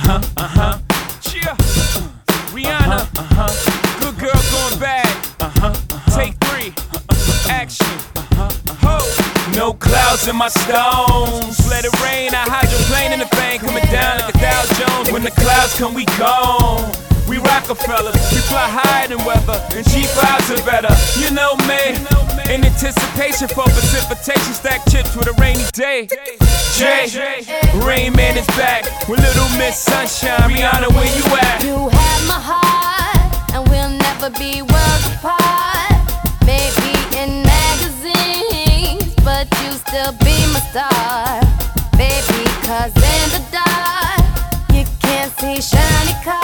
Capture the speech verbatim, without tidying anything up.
Uh-huh, uh-huh. Cheer. Rihanna. Uh-huh. Good girl going bad. Uh-huh, uh-huh. Take three. Action. Uh-huh, uh-huh. Ho. No clouds in my stones. Let it rain. I hydroplane in the vein. Coming down like a Dow Jones. When the clouds come, we gone. We Rockefellers, we fly higher than weather, and G fives are better. You know me, in anticipation for precipitation, stack chips with a rainy day. Jay, Rain Man is back with Little Miss Sunshine. Rihanna, where you at? You have my heart, and we'll never be worlds apart. Maybe in magazines, but you still be my star. Baby, cause in the dark, you can't see shiny cars.